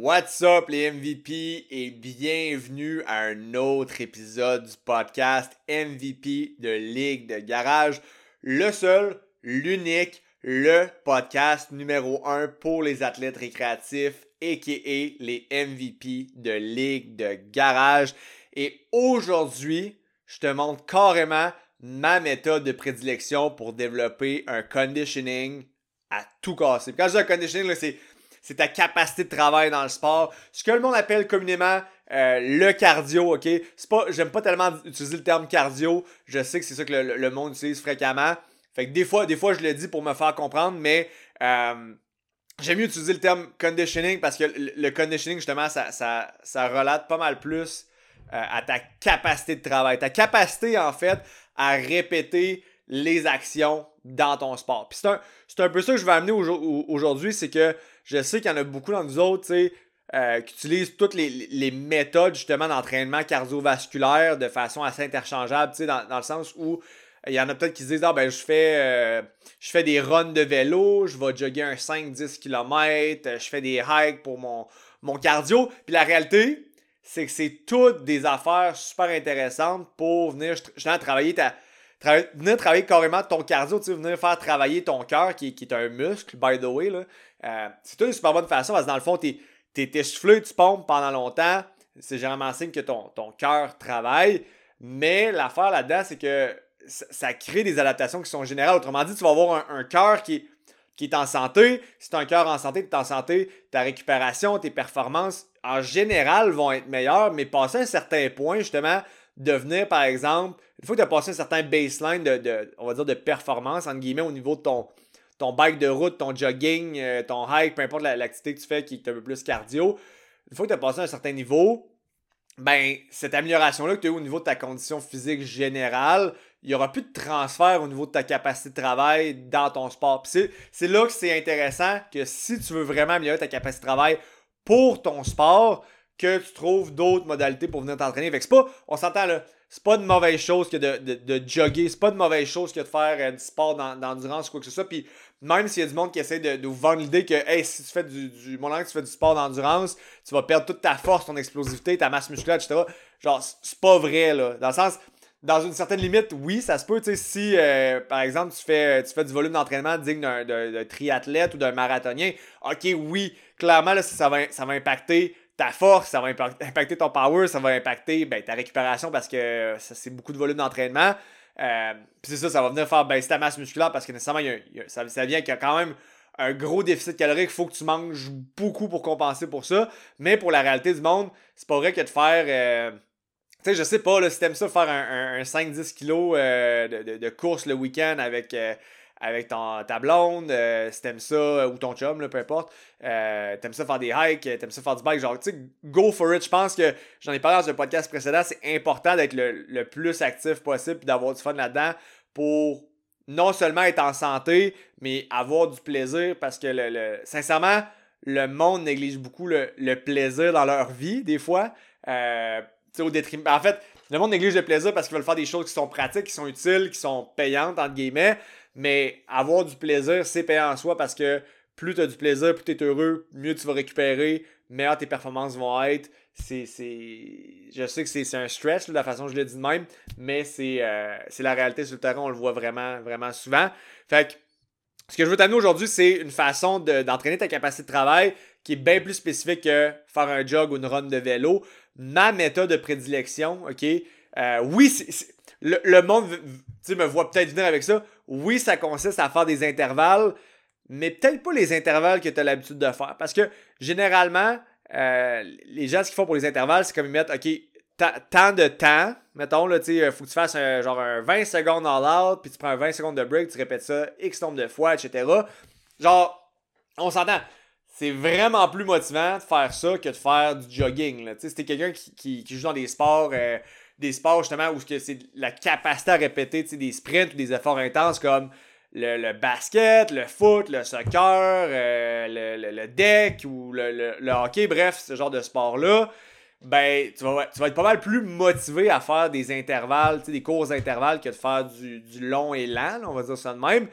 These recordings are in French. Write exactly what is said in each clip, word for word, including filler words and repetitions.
What's up les M V P et bienvenue à un autre épisode du podcast M V P de Ligue de Garage. Le seul, l'unique, le podcast numéro un pour les athlètes récréatifs aka les M V P de Ligue de Garage. Et aujourd'hui, je te montre carrément ma méthode de prédilection pour développer un conditioning à tout casser. Quand je dis un conditioning, là, c'est C'est ta capacité de travail dans le sport. Ce que le monde appelle communément euh, le cardio, ok? C'est pas, j'aime pas tellement utiliser le terme cardio. Je sais que c'est ça que le, le monde utilise fréquemment. Fait que des fois, des fois, je le dis pour me faire comprendre, mais euh, j'aime mieux utiliser le terme conditioning parce que le, le conditioning, justement, ça, ça, ça relate pas mal plus euh, à ta capacité de travail. Ta capacité, en fait, à répéter les actions dans ton sport. Puis c'est un, c'est un peu ça que je vais amener au, aujourd'hui, c'est que je sais qu'il y en a beaucoup dans nous autres, tu sais, euh, qui utilisent toutes les, les méthodes, justement, d'entraînement cardiovasculaire de façon assez interchangeable, tu sais, dans, dans le sens où il y en a peut-être qui se disent « Ah, ben, je fais, euh, je fais des runs de vélo, je vais jogger un cinq à dix kilomètres, je fais des hikes pour mon, mon cardio. » Puis la réalité, c'est que c'est toutes des affaires super intéressantes pour venir, justement, travailler ta... Tra- venir travailler carrément ton cardio, tu sais, venir faire travailler ton cœur qui, qui est un muscle, by the way, là. Euh, c'est une super bonne façon parce que dans le fond, t'es, t'es essoufflé, tu pompes pendant longtemps. C'est généralement signe que ton, ton cœur travaille. Mais l'affaire là-dedans, c'est que ça, ça crée des adaptations qui sont générales. Autrement dit, tu vas avoir un, un cœur qui, qui est en santé. Si tu as un cœur en santé, tu es en santé, ta récupération, tes performances, en général, vont être meilleures. Mais passer un certain point, justement, devenir, par exemple, une fois que tu as passé un certain baseline de, de, on va dire, de performance, entre guillemets, au niveau de ton, ton bike de route, ton jogging, euh, ton hike, peu importe la, l'activité que tu fais qui est un peu plus cardio, une fois que tu as passé un certain niveau, ben, cette amélioration-là que tu as eu au niveau de ta condition physique générale, il n'y aura plus de transfert au niveau de ta capacité de travail dans ton sport. Puis c'est, c'est là que c'est intéressant que si tu veux vraiment améliorer ta capacité de travail pour ton sport, que tu trouves d'autres modalités pour venir t'entraîner. Fait que c'est pas, on s'entend là, c'est pas une mauvaise chose que de, de, de jogger, c'est pas une mauvaise chose que de faire euh, du sport dans, d'endurance ou quoi que ce soit. Puis même s'il y a du monde qui essaie de, de vous vendre l'idée que hey, si tu fais du, du moment que tu fais du sport d'endurance, tu vas perdre toute ta force, ton explosivité, ta masse musculaire, et cetera. Genre, c'est pas vrai là. Dans le sens, dans une certaine limite, oui, ça se peut. Tu sais, si euh, par exemple tu fais, tu fais du volume d'entraînement digne d'un, d'un, d'un triathlète ou d'un marathonien, ok, oui, clairement là, ça va, ça va impacter ta force, ça va impacter ton power, ça va impacter ben, ta récupération parce que ça, c'est beaucoup de volume d'entraînement. Euh, Puis c'est ça, ça va venir faire baisser ta masse musculaire parce que nécessairement, il y a, il y a, ça, ça vient qu'il y a quand même un gros déficit calorique. Il faut que tu manges beaucoup pour compenser pour ça. Mais pour la réalité du monde, c'est pas vrai que de faire... Euh, tu sais, je sais pas, là, si t'aimes ça, faire un, un, un cinq à dix kilos euh, de, de, de course le week-end avec... Euh, avec ton, ta blonde, euh, si t'aimes ça, ou ton chum, là, peu importe, euh, t'aimes ça faire des hikes, t'aimes ça faire du bike, genre, tu sais, go for it. Je pense que, j'en ai parlé dans un podcast précédent, c'est important d'être le, le plus actif possible et d'avoir du fun là-dedans pour non seulement être en santé, mais avoir du plaisir parce que, le, le sincèrement, le monde néglige beaucoup le, le plaisir dans leur vie, des fois. Euh, tu sais, au détriment... En fait, le monde néglige le plaisir parce qu'ils veulent faire des choses qui sont pratiques, qui sont utiles, qui sont payantes, entre guillemets. Mais avoir du plaisir, c'est payant en soi parce que plus tu as du plaisir, plus tu es heureux, mieux tu vas récupérer, meilleures tes performances vont être. C'est, c'est... Je sais que c'est, c'est un stretch, là, de la façon dont je le dis de même, mais c'est, euh, c'est la réalité sur le terrain, on le voit vraiment, vraiment souvent. Fait que ce que je veux t'amener aujourd'hui, c'est une façon de, d'entraîner ta capacité de travail qui est bien plus spécifique que faire un jog ou une run de vélo. Ma méthode de prédilection, ok? Euh, oui, c'est, c'est, le, le monde me voit peut-être venir avec ça. Oui, ça consiste à faire des intervalles, mais peut-être pas les intervalles que tu as l'habitude de faire. Parce que généralement, euh, les gens, ce qu'ils font pour les intervalles, c'est comme ils mettent, OK, tant de temps, mettons, il faut que tu fasses un, genre un vingt secondes all-out, puis tu prends un vingt secondes de break, tu répètes ça X nombre de fois, et cetera. Genre, on s'entend. C'est vraiment plus motivant de faire ça que de faire du jogging. Là. Si t'es quelqu'un qui, qui, qui joue dans des sports, euh, des sports justement où c'est la capacité à répéter des sprints ou des efforts intenses comme le, le basket, le foot, le soccer, euh, le, le, le deck ou le, le, le hockey, bref, ce genre de sport-là, ben tu vas, tu vas être pas mal plus motivé à faire des intervalles, des courts intervalles que de faire du, du long et lent, là, on va dire ça de même.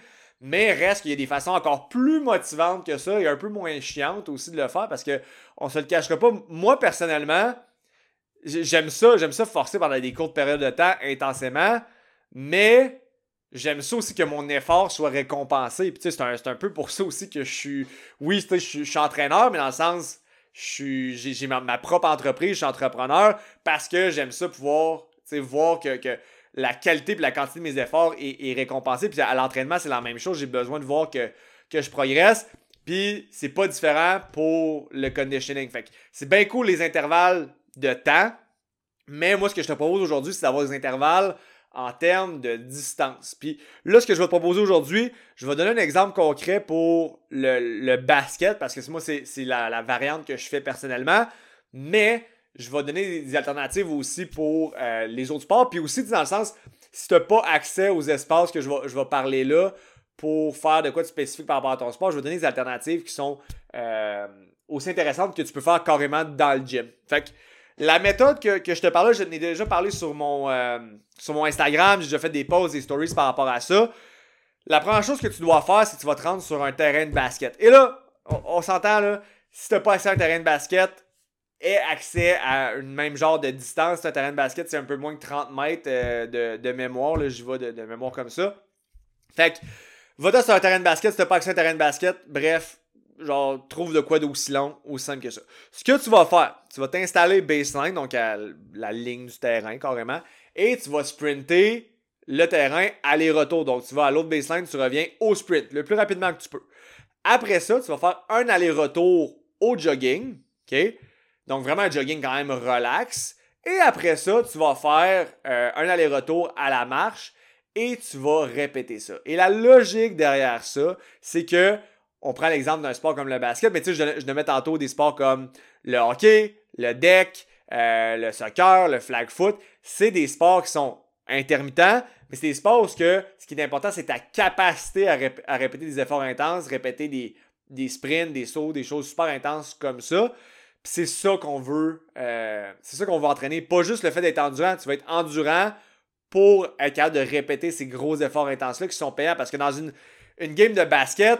Mais reste qu'il y a des façons encore plus motivantes que ça et un peu moins chiantes aussi de le faire parce que on se le cachera pas. Moi, personnellement, j'aime ça, j'aime ça forcer pendant des courtes périodes de temps intensément, mais j'aime ça aussi que mon effort soit récompensé. Puis tu sais, c'est un, c'est un peu pour ça aussi que je suis... Oui, tu sais, je suis, je suis entraîneur, mais dans le sens, je suis, j'ai, j'ai ma, ma propre entreprise, je suis entrepreneur parce que j'aime ça pouvoir, tu sais, voir que, que la qualité et la quantité de mes efforts est, est récompensée. Puis à l'entraînement, c'est la même chose. J'ai besoin de voir que, que je progresse. Puis c'est pas différent pour le conditioning. Fait que c'est bien cool les intervalles de temps. Mais moi, ce que je te propose aujourd'hui, c'est d'avoir des intervalles en termes de distance. Puis là, ce que je vais te proposer aujourd'hui, je vais donner un exemple concret pour le, le basket, parce que moi, c'est, c'est la, la variante que je fais personnellement. Mais je vais donner des, des alternatives aussi pour euh, les autres sports. Puis aussi, dans le sens, si tu n'as pas accès aux espaces que je vais, je vais parler là pour faire de quoi de spécifique par rapport à ton sport, je vais donner des alternatives qui sont euh, aussi intéressantes que tu peux faire carrément dans le gym. Fait que la méthode que, que je te parlais, je n'ai déjà parlé sur mon, euh, sur mon Instagram. J'ai déjà fait des posts, des stories par rapport à ça. La première chose que tu dois faire, c'est que tu vas te rendre sur un terrain de basket. Et là, on, on s'entend, là, si tu n'as pas accès à un terrain de basket, aie accès à une même genre de distance. Un terrain de basket, c'est un peu moins que trente mètres euh, de, de mémoire. Là, j'y vais de, de mémoire comme ça. Fait que, va-t'en sur un terrain de basket si tu n'as pas accès à un terrain de basket. Bref, genre, trouve de quoi d'aussi long, aussi simple que ça. Ce que tu vas faire, tu vas t'installer baseline, donc à la ligne du terrain carrément, et tu vas sprinter le terrain aller-retour. Donc, tu vas à l'autre baseline, tu reviens au sprint, le plus rapidement que tu peux. Après ça, tu vas faire un aller-retour au jogging, ok? Donc, vraiment un jogging quand même relax. Et après ça, tu vas faire euh, un aller-retour à la marche et tu vas répéter ça. Et la logique derrière ça, c'est que on prend l'exemple d'un sport comme le basket, mais tu sais, je, je mets tantôt des sports comme le hockey, le deck, euh, le soccer, le flag foot. C'est des sports qui sont intermittents, mais c'est des sports où ce, que, ce qui est important, c'est ta capacité à, rép- à répéter des efforts intenses, répéter des, des sprints, des sauts, des choses super intenses comme ça. Puis c'est ça qu'on veut, euh, c'est ça qu'on veut entraîner. Pas juste le fait d'être endurant, tu vas être endurant pour être capable de répéter ces gros efforts intenses-là qui sont payants. Parce que dans une, une game de basket,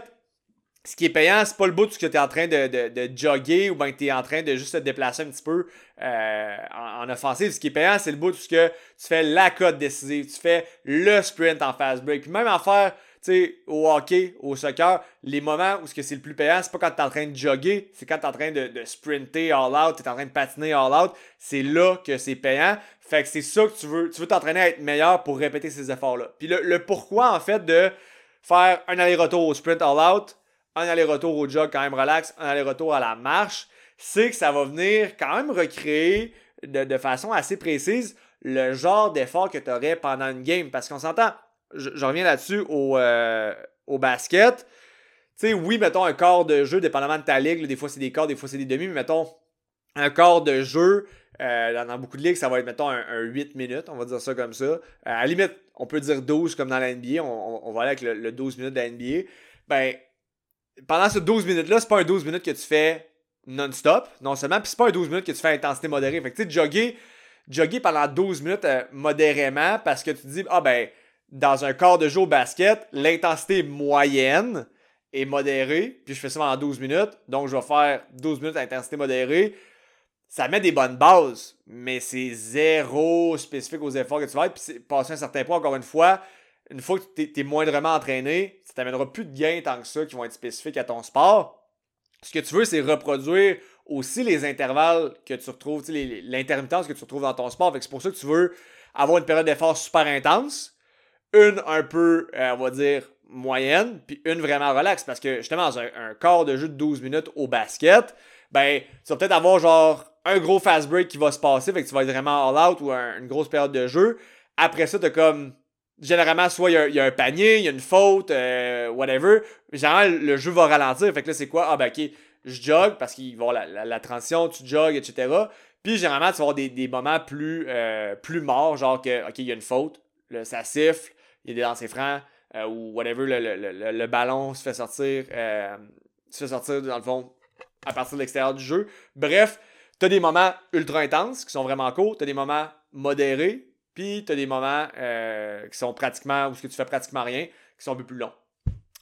ce qui est payant, c'est pas le bout où tu es en train de, de, de jogger ou bien que tu es en train de juste te déplacer un petit peu euh, en, en offensive. Ce qui est payant, c'est le bout où tu fais la cote décisive, tu fais le sprint en fast break. Puis même en faire, tu sais, au hockey, au soccer, les moments où ce que c'est le plus payant, c'est pas quand tu es en train de jogger, c'est quand tu es en train de, de sprinter all out, tu es en train de patiner all out. C'est là que c'est payant. Fait que c'est ça que tu veux. Tu veux t'entraîner à être meilleur pour répéter ces efforts-là. Puis le, le pourquoi, en fait, de faire un aller-retour au sprint all out, un aller-retour au jog quand même relax, un aller-retour à la marche, c'est que ça va venir quand même recréer de, de façon assez précise le genre d'effort que tu aurais pendant une game. Parce qu'on s'entend, je, je reviens là-dessus au, euh, au basket. Tu sais, oui, mettons un quart de jeu, dépendamment de ta ligue, là, des fois c'est des quarts, des fois c'est des demi, mais mettons un quart de jeu, euh, dans, dans beaucoup de ligues, ça va être, mettons, un, un huit minutes, on va dire ça comme ça. Euh, à la limite, on peut dire douze comme dans la N B A, on, on, on va aller avec le, le douze minutes de la N B A. Ben, pendant ce douze minutes-là, c'est pas un douze minutes que tu fais non-stop, non seulement, puis c'est pas un douze minutes que tu fais à intensité modérée. Fait que tu sais, jogger, jogger pendant douze minutes euh, modérément parce que tu te dis, ah ben, dans un quart de jeu au basket, l'intensité moyenne est modérée, puis je fais ça pendant douze minutes, donc je vais faire douze minutes à intensité modérée. Ça met des bonnes bases, mais c'est zéro spécifique aux efforts que tu vas être, puis passer un certain point, encore une fois, une fois que tu es moindrement entraîné, ça t'amènera plus de gains tant que ça qui vont être spécifiques à ton sport. Ce que tu veux, c'est reproduire aussi les intervalles que tu retrouves, les, l'intermittence que tu retrouves dans ton sport. Fait que c'est pour ça que tu veux avoir une période d'effort super intense, une un peu, euh, on va dire, moyenne, puis une vraiment relax. Parce que justement, dans un, un quart de jeu de douze minutes au basket, ben, tu vas peut-être avoir genre un gros fast break qui va se passer, fait que tu vas être vraiment all out ou un, une grosse période de jeu. Après ça, tu as comme généralement, soit il y, y a un panier, il y a une faute, euh, whatever. Généralement, le jeu va ralentir. Fait que là, c'est quoi? Ah, ben, ok, je jogue parce qu'il va y avoir la, la, la transition, tu jogues, et cetera. Puis, généralement, tu vas avoir des, des moments plus, euh, plus morts, genre que, ok, il y a une faute, là, ça siffle, il y a des lancers francs, euh, ou whatever, le, le, le, le ballon se fait sortir, euh, se fait sortir, dans le fond, à partir de l'extérieur du jeu. Bref, tu as des moments ultra intenses qui sont vraiment courts, tu as des moments modérés, puis tu as des moments euh, qui sont pratiquement, où ce que tu fais pratiquement rien, qui sont un peu plus longs.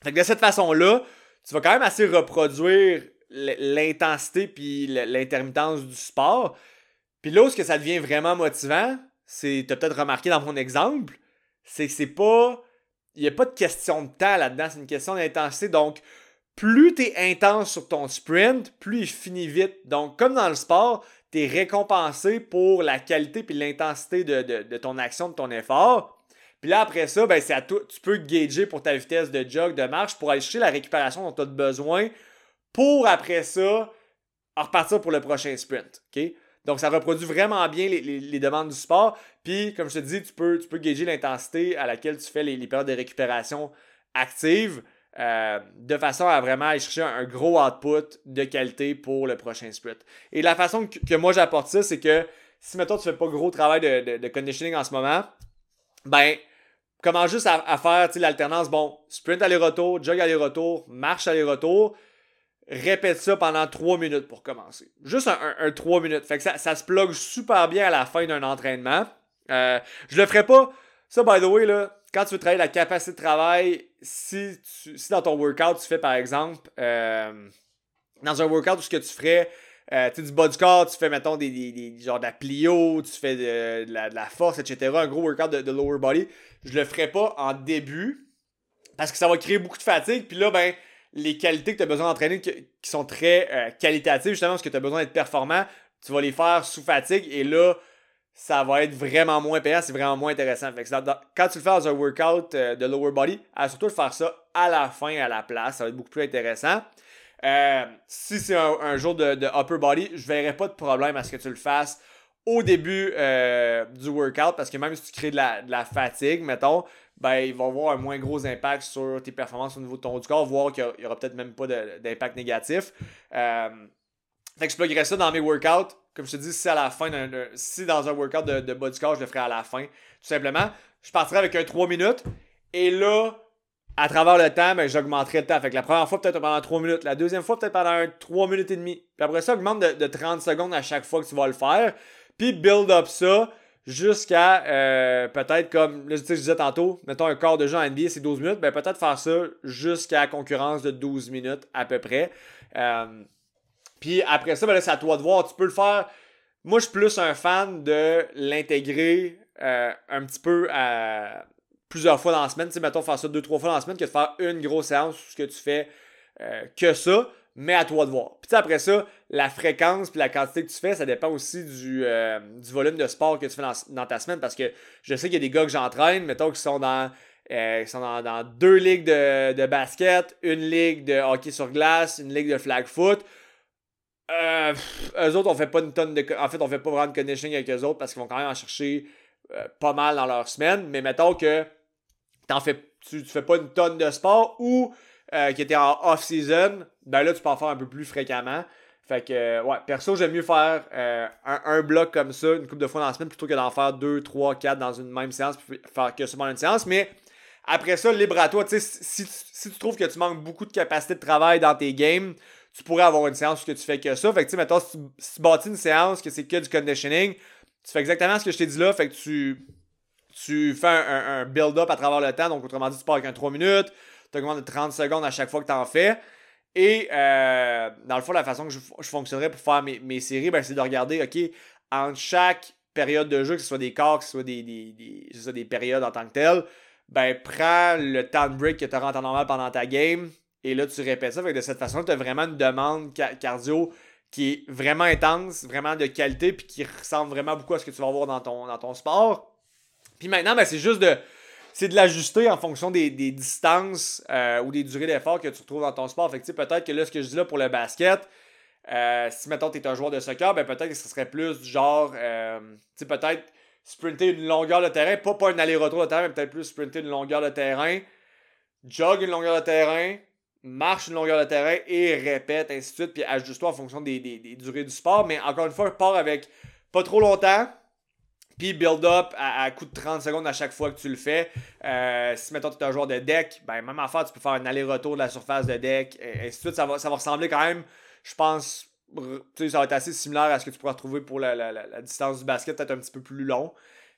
Fait que de cette façon-là, tu vas quand même assez reproduire l'intensité puis l'intermittence du sport. Puis là où que ça devient vraiment motivant, c'est, tu as peut-être remarqué dans mon exemple, c'est que c'est pas, il n'y a pas de question de temps là-dedans, c'est une question d'intensité. Donc, plus tu es intense sur ton sprint, plus il finit vite. Donc, comme dans le sport, tu es récompensé pour la qualité et l'intensité de, de, de ton action, de ton effort. Puis là, après ça, ben, c'est à toi, tu peux gager pour ta vitesse de jog, de marche, pour aller chercher la récupération dont tu as besoin pour, après ça, repartir pour le prochain sprint. Okay? Donc, ça reproduit vraiment bien les, les, les demandes du sport. Puis, comme je te dis, tu peux, tu peux gager l'intensité à laquelle tu fais les, les périodes de récupération actives euh, de façon à vraiment aller chercher un, un gros output de qualité pour le prochain sprint. Et la façon que, que moi j'apporte ça, c'est que si, mettons, tu fais pas gros travail de, de, de conditioning en ce moment, ben, commence juste à, à faire l'alternance, bon, sprint aller-retour, jog aller-retour, marche aller-retour. Répète ça pendant trois minutes pour commencer. Juste un, un, un trois minutes. Fait que ça, ça se plug super bien à la fin d'un entraînement. Euh, je le ferai pas. Ça, by the way, là, quand tu veux travailler la capacité de travail, si, tu, si dans ton workout, tu fais par exemple, euh, dans un workout où ce que tu ferais, euh, tu sais, du bas du corps, tu fais, mettons, des, des, des genre de la plio, tu fais de, de, la, de la force, et cetera. Un gros workout de, de lower body. Je le ferai pas en début parce que ça va créer beaucoup de fatigue. Puis là, ben, les qualités que tu as besoin d'entraîner qui, qui sont très euh, qualitatives, justement, parce que tu as besoin d'être performant, tu vas les faire sous fatigue et là, ça va être vraiment moins payant, c'est vraiment moins intéressant. Fait que dans, dans, quand tu le fais dans un workout euh, de lower body, à surtout de faire ça à la fin, à la place, ça va être beaucoup plus intéressant. Euh, si c'est un, un jour de, de upper body, je verrai pas de problème à ce que tu le fasses au début euh, du workout, parce que même si tu crées de la, de la fatigue, mettons, ben, il va avoir un moins gros impact sur tes performances au niveau de ton du corps, voire qu'il n'y aura peut-être même pas de, d'impact négatif. Euh, fait que je pluggerais ça dans mes workouts. Comme je te dis, si à la fin d'un, d'un, si dans un workout de, de bas du corps, je le ferai à la fin, tout simplement. Je partirai avec un trois minutes. Et là, à travers le temps, ben, j'augmenterai le temps. Fait que la première fois, peut-être pendant trois minutes. La deuxième fois, peut-être pendant trois minutes et demie. Puis après ça, augmente de, de trente secondes à chaque fois que tu vas le faire. Puis build up ça jusqu'à euh, peut-être comme, là, tu sais, je disais tantôt, mettons un quart de jeu en N B A, c'est douze minutes. Ben peut-être faire ça jusqu'à concurrence de douze minutes à peu près. Euh, Puis après ça, ben là, c'est à toi de voir. Tu peux le faire. Moi, je suis plus un fan de l'intégrer euh, un petit peu à plusieurs fois dans la semaine. Tu sais, mettons, faire ça deux, trois fois dans la semaine que de faire une grosse séance où ce que tu fais euh, que ça, mais à toi de voir. Puis après ça, la fréquence puis la quantité que tu fais, ça dépend aussi du, euh, du volume de sport que tu fais dans, dans ta semaine. Parce que je sais qu'il y a des gars que j'entraîne, mettons, qui sont dans. Euh, ils sont dans, dans deux ligues de, de basket, une ligue de hockey sur glace, une ligue de flag foot. Euh, eux autres, on fait pas une tonne de. En fait, on fait pas vraiment de conditioning avec eux autres parce qu'ils vont quand même en chercher euh, pas mal dans leur semaine. Mais mettons que t'en fais, tu, tu fais pas une tonne de sport ou euh, qui était en off-season, ben là, tu peux en faire un peu plus fréquemment. Fait que, euh, ouais, perso, j'aime mieux faire euh, un, un bloc comme ça, une couple de fois dans la semaine, plutôt que d'en faire deux, trois, quatre dans une même séance, puis faire que seulement une séance. Mais après ça, libre à toi. Tu sais, si, si, si tu trouves que tu manques beaucoup de capacité de travail dans tes games, tu pourrais avoir une séance où tu fais que ça. Fait que, tu sais, mettons, si tu, si tu bâtis une séance que c'est que du conditioning, tu fais exactement ce que je t'ai dit là. Fait que tu, tu fais un, un, un build-up à travers le temps. Donc, autrement dit, tu pars avec un trois minutes, tu augmentes de trente secondes à chaque fois que tu en fais. Et, euh, dans le fond, la façon que je, je fonctionnerais pour faire mes, mes séries, ben, c'est de regarder, OK, entre chaque période de jeu, que ce soit des quarts, que ce soit des, des, des, que ce soit des périodes en tant que telles, ben, prends le temps de break que tu auras en temps normal pendant ta game. Et là, tu répètes ça. Fait que de cette façon, tu as vraiment une demande cardio qui est vraiment intense, vraiment de qualité, puis qui ressemble vraiment beaucoup à ce que tu vas avoir dans ton, dans ton sport. Puis maintenant, ben, c'est juste de, c'est de l'ajuster en fonction des, des distances euh, ou des durées d'effort que tu retrouves dans ton sport. Fait que peut-être que là, ce que je dis là pour le basket, euh, si mettons tu es un joueur de soccer, ben peut-être que ce serait plus du genre, euh, tu sais, peut-être sprinter une longueur de terrain, pas, pas un aller-retour de terrain, mais peut-être plus sprinter une longueur de terrain, jog une longueur de terrain, marche une longueur de terrain et répète, ainsi de suite, puis ajuste-toi en fonction des, des, des durées du sport. Mais encore une fois, pars avec pas trop longtemps, puis build up à, à coup de trente secondes à chaque fois que tu le fais. Euh, si, mettons, tu es un joueur de deck, ben même affaire, tu peux faire un aller-retour de la surface de deck, et ainsi de suite. Ça va, ça va ressembler quand même, je pense, tu sais, ça va être assez similaire à ce que tu pourras retrouver pour la, la, la, la distance du basket, peut-être un petit peu plus long.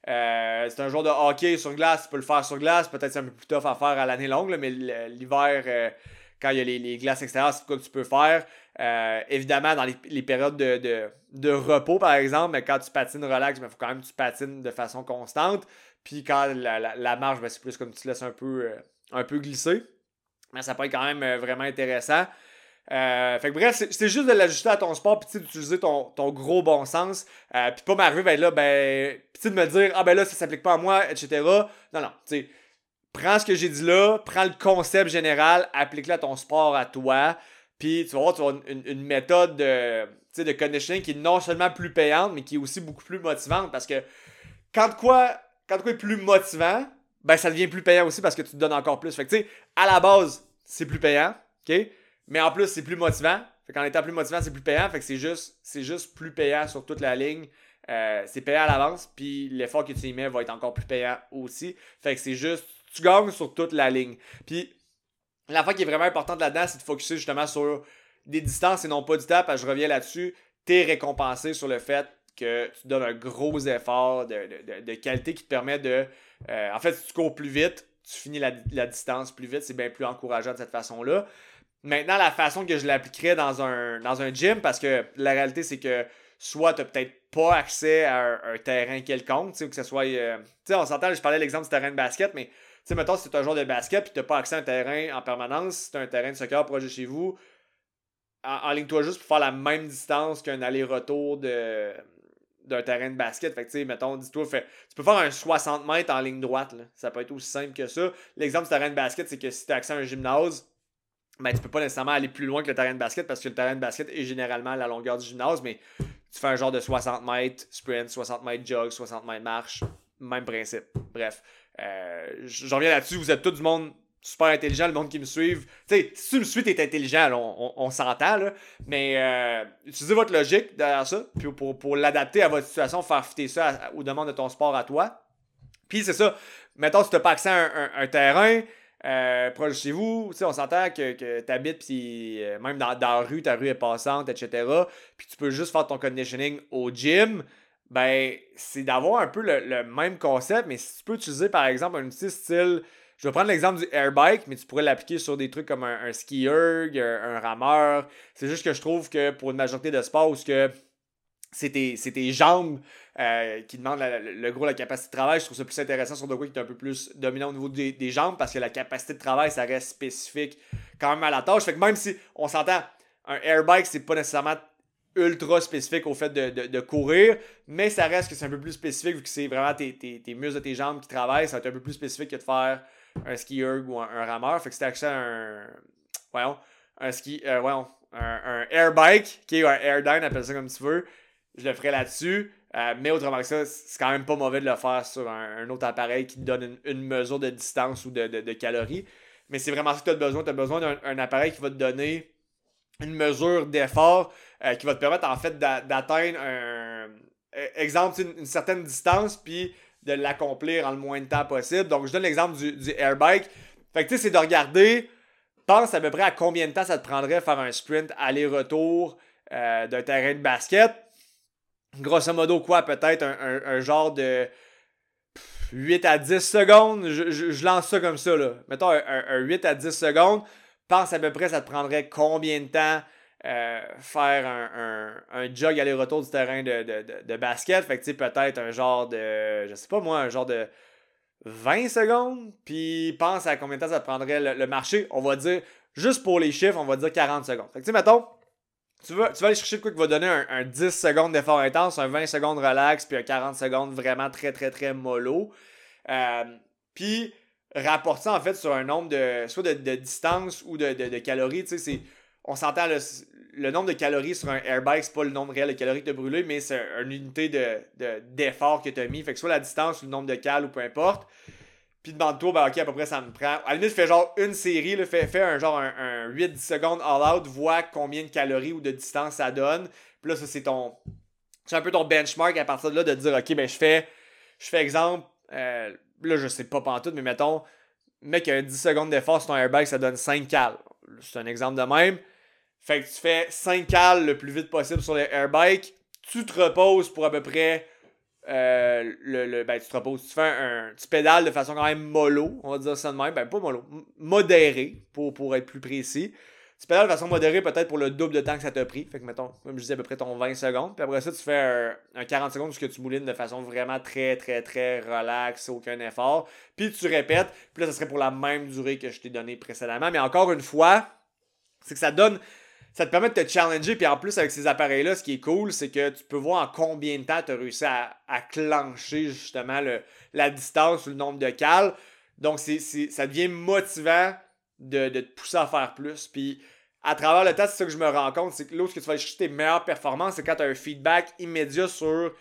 Euh, c'est un joueur de hockey sur glace, tu peux le faire sur glace. Peut-être c'est un peu plus tough à faire à l'année longue, là, mais l'hiver, euh, quand il y a les, les glaces extérieures, c'est quoi que tu peux faire. Euh, évidemment, dans les, les périodes de, de, de repos, par exemple, mais quand tu patines relax, il faut quand même que tu patines de façon constante. Puis quand la, la, la marche, ben, c'est plus comme tu te laisses un peu, euh, un peu glisser. Mais ça peut être quand même euh, vraiment intéressant. Euh, fait que bref, c'est, c'est juste de l'ajuster à ton sport, puis d'utiliser ton, ton gros bon sens, euh, puis pas m'arriver, ben là, ben, puis de me dire, ah ben là, ça s'applique pas à moi, et cetera. Non, non, tu sais, prends ce que j'ai dit là, prends le concept général, applique-le à ton sport, à toi, puis tu vas voir, tu vas avoir une, une méthode de, de conditioning qui est non seulement plus payante, mais qui est aussi beaucoup plus motivante, parce que quand de quoi, quand de quoi est plus motivant, ben ça devient plus payant aussi parce que tu te donnes encore plus. Fait que tu sais, à la base, c'est plus payant, ok? Mais en plus, c'est plus motivant. Fait qu'en étant plus motivant, c'est plus payant. Fait que c'est juste, c'est juste plus payant sur toute la ligne. Euh, c'est payant à l'avance. Puis l'effort que tu y mets va être encore plus payant aussi. Fait que c'est juste, tu gagnes sur toute la ligne. Puis la fois qui est vraiment importante là-dedans, c'est de focuser justement sur des distances et non pas du temps. Parce que je reviens là-dessus. T'es récompensé sur le fait que tu donnes un gros effort de, de, de, de qualité qui te permet de... Euh, en fait, si tu cours plus vite, tu finis la, la distance plus vite. C'est bien plus encourageant de cette façon-là. Maintenant, la façon que je l'appliquerais dans un, dans un gym, parce que la réalité, c'est que soit tu n'as peut-être pas accès à un, un terrain quelconque, que ce soit... Euh, tu sais, on s'entend, je parlais de l'exemple du terrain de basket, mais tu sais, mettons, si tu es un joueur de basket et tu n'as pas accès à un terrain en permanence, si tu as un terrain de soccer proche de chez vous, en, en ligne-toi juste pour faire la même distance qu'un aller-retour de, d'un terrain de basket. Fait que, tu sais, mettons, dis-toi, fait, tu peux faire un soixante mètres en ligne droite. Là. Ça peut être aussi simple que ça. L'exemple du terrain de basket, c'est que si tu as accès à un gymnase, ben, tu peux pas nécessairement aller plus loin que le terrain de basket parce que le terrain de basket est généralement à la longueur du gymnase, mais tu fais un genre de soixante mètres sprint, soixante mètres jog, soixante mètres marche, même principe. Bref, euh, j'en reviens là-dessus, vous êtes tout du monde super intelligent, le monde qui me suive. Tu sais, si tu me suis, t'es intelligent, là, on, on, on s'entend, là, mais euh, utilisez votre logique derrière ça, puis pour, pour l'adapter à votre situation, faire fitter ça à, aux demandes de ton sport à toi. Puis c'est ça, mettons si tu n'as pas accès à un, un, un terrain, Euh, proche de chez vous, on s'entend que, que tu habites, puis euh, même dans, dans la rue, ta rue est passante, et cetera. Puis tu peux juste faire ton conditioning au gym. Ben, c'est d'avoir un peu le, le même concept, mais si tu peux utiliser par exemple un outil style. Je vais prendre l'exemple du air bike, mais tu pourrais l'appliquer sur des trucs comme un, un ski erg, un, un rameur. C'est juste que je trouve que pour une majorité de sports où que c'est tes, c'est tes jambes euh, qui demandent la, le, le gros la capacité de travail. Je trouve ça plus intéressant sur de quoi qui est un peu plus dominant au niveau des, des jambes parce que la capacité de travail, ça reste spécifique quand même à la tâche. Fait que même si on s'entend, un air bike, c'est pas nécessairement ultra spécifique au fait de, de, de courir, mais ça reste que c'est un peu plus spécifique vu que c'est vraiment tes, tes, tes muscles de tes jambes qui travaillent. Ça va être un peu plus spécifique que de faire un ski erg ou un, un rameur. Fait que c'est accès à un. Voyons, un ski. Euh, voyons, un, un air bike, qui est un air dyne, appelle ça comme tu veux. Je le ferai là-dessus. Euh, mais autrement que ça, c'est quand même pas mauvais de le faire sur un, un autre appareil qui te donne une, une mesure de distance ou de, de, de calories. Mais c'est vraiment ça que tu as besoin. Tu as besoin d'un un appareil qui va te donner une mesure d'effort euh, qui va te permettre en fait d'a, d'atteindre un exemple, une, une certaine distance puis de l'accomplir en le moins de temps possible. Donc, je donne l'exemple du, du air bike. Fait que tu sais, c'est de regarder, pense à peu près à combien de temps ça te prendrait faire un sprint aller-retour euh, d'un terrain de basket. Grosso modo, quoi, peut-être un, un, un genre de huit à dix secondes. Je, je, je lance ça comme ça, là. Mettons un, un, un huit à dix secondes. Pense à peu près, ça te prendrait combien de temps euh, faire un, un, un jog aller-retour du terrain de, de, de, de basket. Fait que, tu sais, peut-être un genre de, je sais pas moi, un genre de vingt secondes. Puis pense à combien de temps ça te prendrait le, le marché. On va dire, juste pour les chiffres, on va dire quarante secondes. Fait que, tu sais, mettons, Tu vas, tu vas aller chercher quoi qui va donner un, un dix secondes d'effort intense, un vingt secondes relax, puis un quarante secondes vraiment très, très, très mollo. Euh, puis, rapporte ça en fait sur un nombre de, soit de, de distance ou de, de, de calories. Tu sais, c'est, on s'entend, le, le nombre de calories sur un airbike, c'est pas le nombre réel de calories que tu as brûlé, mais c'est une unité de, de, d'effort que tu as mis. Fait que soit la distance ou le nombre de cales ou peu importe. Puis demande-toi, ben ok, à peu près ça me prend. À la limite, fais genre une série, là, fais, fais un genre un, un huit dix secondes all-out, vois combien de calories ou de distance ça donne. Puis là, ça c'est ton. C'est un peu ton benchmark à partir de là de dire ok, ben je fais. Je fais exemple. Euh, là, je sais pas pantoute, mais mettons, mec, un dix secondes d'effort sur ton airbag, ça donne cinq cales. C'est un exemple de même. Fait que tu fais cinq cales le plus vite possible sur les airbikes. Tu te reposes pour à peu près euh, le, le, ben, tu te reposes, tu fais un, un, tu pédales de façon quand même mollo, on va dire ça de même, ben pas mollo, m- modéré, pour, pour être plus précis. Tu pédales de façon modérée peut-être pour le double de temps que ça t'a pris. Fait que mettons, comme je disais, à peu près ton vingt secondes. Puis après ça, tu fais un, un quarante secondes où tu moulines de façon vraiment très, très, très relax, aucun effort. Puis tu répètes. Puis là, ça serait pour la même durée que je t'ai donné précédemment. Mais encore une fois, c'est que ça donne... Ça te permet de te challenger. Puis en plus, avec ces appareils-là, ce qui est cool, c'est que tu peux voir en combien de temps tu as réussi à, à clencher justement le, la distance ou le nombre de cales. Donc, c'est, c'est, ça devient motivant de, de te pousser à faire plus. Puis à travers le temps, c'est ça que je me rends compte, c'est que là où tu vas chercher tes meilleures performances, c'est quand tu as un feedback immédiat sur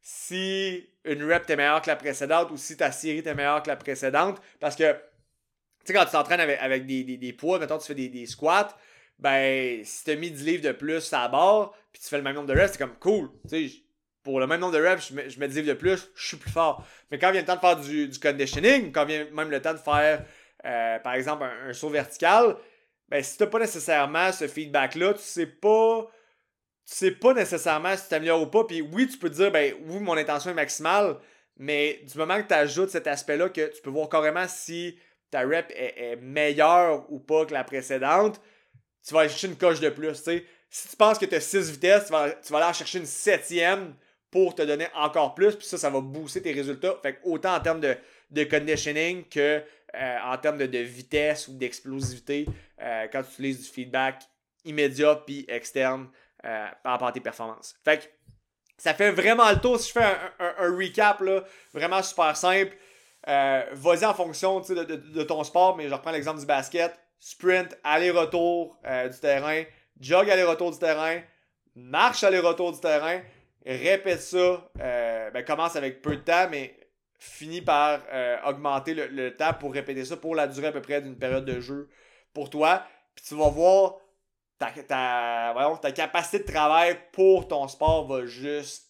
si une rep t'es meilleure que la précédente ou si ta série t'es meilleure que la précédente. Parce que, tu sais, quand tu t'entraînes avec, avec des, des, des poids, mettons, tu fais des, des squats, ben, si tu as mis dix livres de plus à la barre, puis tu fais le même nombre de reps, c'est comme cool. Tu sais, pour le même nombre de reps, je mets, je mets dix livres de plus, je suis plus fort. Mais quand vient le temps de faire du, du conditioning, quand vient même le temps de faire, euh, par exemple, un, un saut vertical, ben, si tu n'as pas nécessairement ce feedback-là, tu sais pas. Tu sais pas nécessairement si tu t'améliores ou pas. Puis oui, tu peux te dire, ben oui, mon intention est maximale, mais du moment que tu ajoutes cet aspect-là, que tu peux voir carrément si ta rep est, est meilleure ou pas que la précédente, tu vas aller chercher une coche de plus. T'sais. Si tu penses que tu as six vitesses, tu vas, tu vas aller chercher une septième pour te donner encore plus. Puis ça, ça va booster tes résultats. Fait que autant en termes de, de conditioning que euh, en termes de, de vitesse ou d'explosivité euh, quand tu utilises du feedback immédiat puis externe euh, par rapport à tes performances. Fait que ça fait vraiment le tour. Si je fais un, un, un recap là, vraiment super simple, euh, vas-y en fonction de, de, de ton sport, mais je reprends l'exemple du basket. Sprint, aller-retour euh, du terrain, jog aller-retour du terrain, marche aller-retour du terrain, répète ça, euh, ben, commence avec peu de temps, mais finis par euh, augmenter le, le temps pour répéter ça pour la durée à peu près d'une période de jeu pour toi. Puis tu vas voir ta, ta, voyons, ta capacité de travail pour ton sport va juste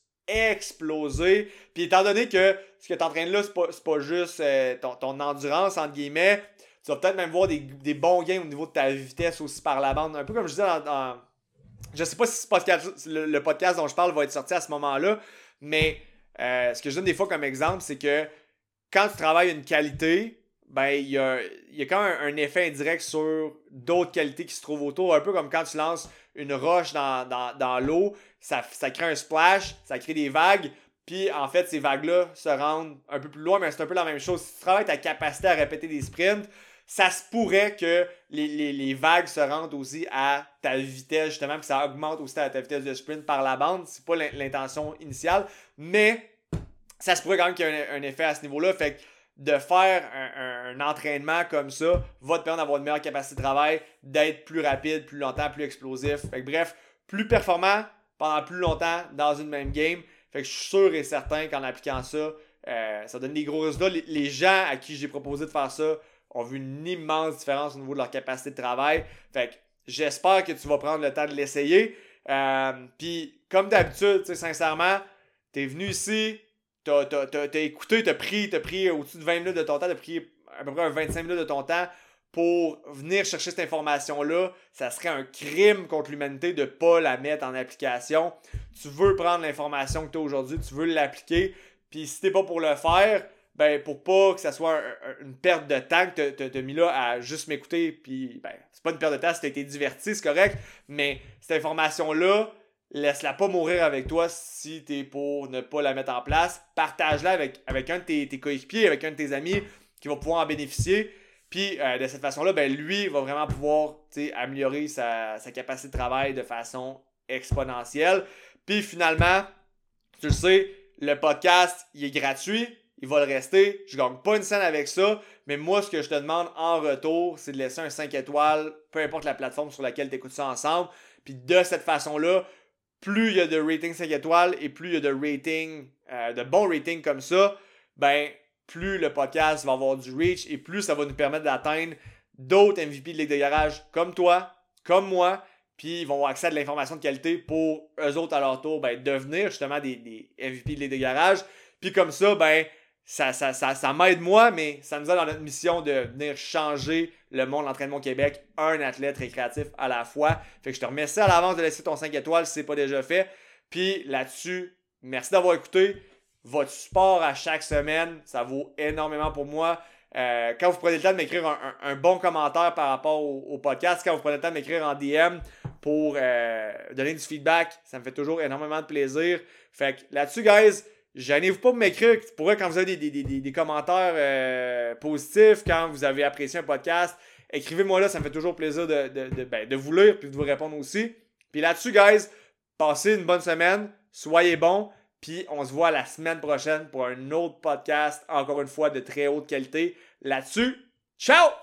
exploser. Puis étant donné que ce que tu entraînes là, c'est pas, c'est pas juste euh, ton, ton endurance, entre guillemets, tu vas peut-être même voir des, des bons gains au niveau de ta vitesse aussi par la bande. Un peu comme je disais dans... dans je sais pas si ce podcast, le, le podcast dont je parle va être sorti à ce moment-là, mais euh, ce que je donne des fois comme exemple, c'est que quand tu travailles une qualité, ben il y a, y a quand même un, un effet indirect sur d'autres qualités qui se trouvent autour. Un peu comme quand tu lances une roche dans, dans, dans l'eau, ça, ça crée un splash, ça crée des vagues. Puis en fait, ces vagues-là se rendent un peu plus loin, mais c'est un peu la même chose. Si tu travailles ta capacité à répéter des sprints, ça se pourrait que les, les, les vagues se rendent aussi à ta vitesse, justement, puis ça augmente aussi ta, ta vitesse de sprint par la bande. C'est pas l'intention initiale, mais ça se pourrait quand même qu'il y ait un, un effet à ce niveau-là. Fait que de faire un, un, un entraînement comme ça va te permettre d'avoir une meilleure capacité de travail, d'être plus rapide, plus longtemps, plus explosif. Fait que bref, plus performant pendant plus longtemps dans une même game. Fait que je suis sûr et certain qu'en appliquant ça, euh, ça donne des gros résultats. Les, les gens à qui j'ai proposé de faire ça ont vu une immense différence au niveau de leur capacité de travail. Fait que j'espère que tu vas prendre le temps de l'essayer. Euh, Puis, comme d'habitude, sincèrement, t'es venu ici, t'as, t'as, t'as, t'as écouté, t'as pris, t'as pris au-dessus de vingt minutes de ton temps, t'as pris à peu près vingt-cinq minutes de ton temps pour venir chercher cette information-là. Ça serait un crime contre l'humanité de ne pas la mettre en application. Tu veux prendre l'information que tu as aujourd'hui, tu veux l'appliquer. Puis si t'es pas pour le faire, ben pour pas que ça soit un, un, une perte de temps que tu as mis là à juste m'écouter, puis ben c'est pas une perte de temps si tu as été diverti, c'est correct, mais cette information-là, laisse-la pas mourir avec toi si tu es pour ne pas la mettre en place. Partage-la avec, avec un de tes, tes coéquipiers, avec un de tes amis qui va pouvoir en bénéficier. Puis euh, de cette façon-là, ben lui va vraiment pouvoir améliorer sa, sa capacité de travail de façon exponentielle. Puis finalement, tu le sais, le podcast, il est gratuit, il va le rester. Je gagne pas une scène avec ça, mais moi, ce que je te demande en retour, c'est de laisser un cinq étoiles, peu importe la plateforme sur laquelle tu écoutes ça ensemble. Puis de cette façon-là, plus il y a de rating cinq étoiles et plus il y a de rating, euh, de bons ratings comme ça, ben plus le podcast va avoir du reach et plus ça va nous permettre d'atteindre d'autres M V P de Ligue de Garage comme toi, comme moi, puis ils vont avoir accès à de l'information de qualité pour eux autres à leur tour ben, devenir justement des, des M V P de Ligue de Garage. Puis comme ça, ben ça, ça, ça, ça m'aide moi, mais ça nous aide dans notre mission de venir changer le monde de l'entraînement au Québec, un athlète récréatif à la fois. Fait que je te remercie à l'avance de laisser ton cinq étoiles si c'est pas déjà fait. Puis là-dessus, merci d'avoir écouté. votre support à chaque semaine. Ça vaut énormément pour moi. Euh, quand vous prenez le temps de m'écrire un, un, un bon commentaire par rapport au, au podcast, quand vous prenez le temps de m'écrire en D M pour euh, donner du feedback, ça me fait toujours énormément de plaisir. Fait que là-dessus, guys, gênez-vous pas de m'écrire. Pour vrai, quand vous avez des, des, des, des commentaires euh, positifs, quand vous avez apprécié un podcast, écrivez-moi là, ça me fait toujours plaisir de, de, de, ben, de vous lire et de vous répondre aussi. Puis là-dessus, guys, passez une bonne semaine, soyez bons. Puis on se voit la semaine prochaine pour un autre podcast, encore une fois de très haute qualité. Là-dessus, ciao!